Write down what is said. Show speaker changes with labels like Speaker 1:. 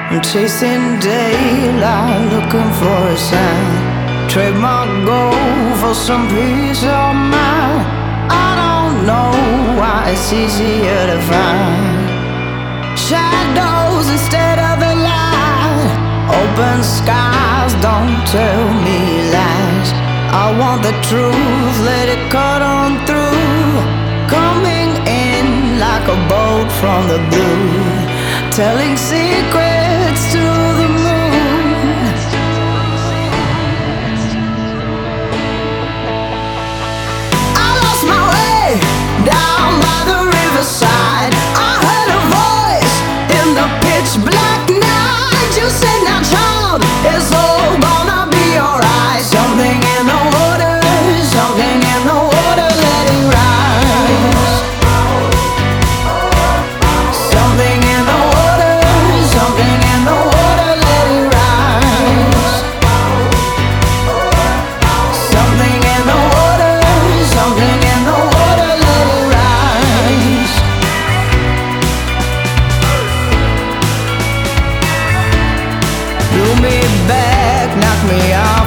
Speaker 1: I'm chasing daylight, looking for a sign. Trade my gold for some peace of mind. I don't know why it's easier to find shadows instead of the light. Open skies, don't tell me lies. I want the truth, let it cut on through. Coming in like a bolt from the blue, telling secrets to the moon. I lost my way down by the riverside. I heard a voice in the pitch black night. You said, now child, it's all gonna be alright. Something in the water, something in the water, let it rise. Something in the water, something in the water, let it rise. Something in the water, something in the water, let it rise. Blew me back, knocked me off